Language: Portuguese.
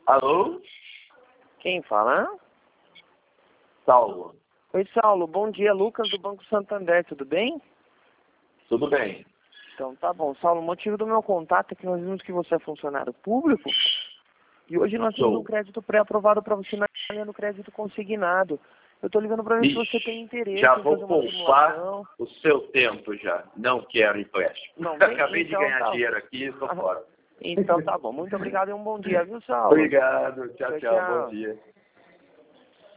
Alô? Quem fala? Saulo. Oi, Saulo. Bom dia. Lucas, do Banco Santander. Tudo bem? Tudo bem. Então, tá bom. Saulo, o motivo do meu contato é que nós vimos que você é funcionário público e hoje nós temos um crédito pré-aprovado para você na linha do crédito consignado. Eu estou ligando para ver se você tem interesse já em vou fazer uma poupar simulação. o seu tempo já. Não quero empréstimo. Não tem? Acabei de Então, ganhar tá. dinheiro aqui e estou fora. Então tá bom. Muito obrigado e um bom dia, viu, Saulo? Obrigado. Tchau, tchau. Bom dia.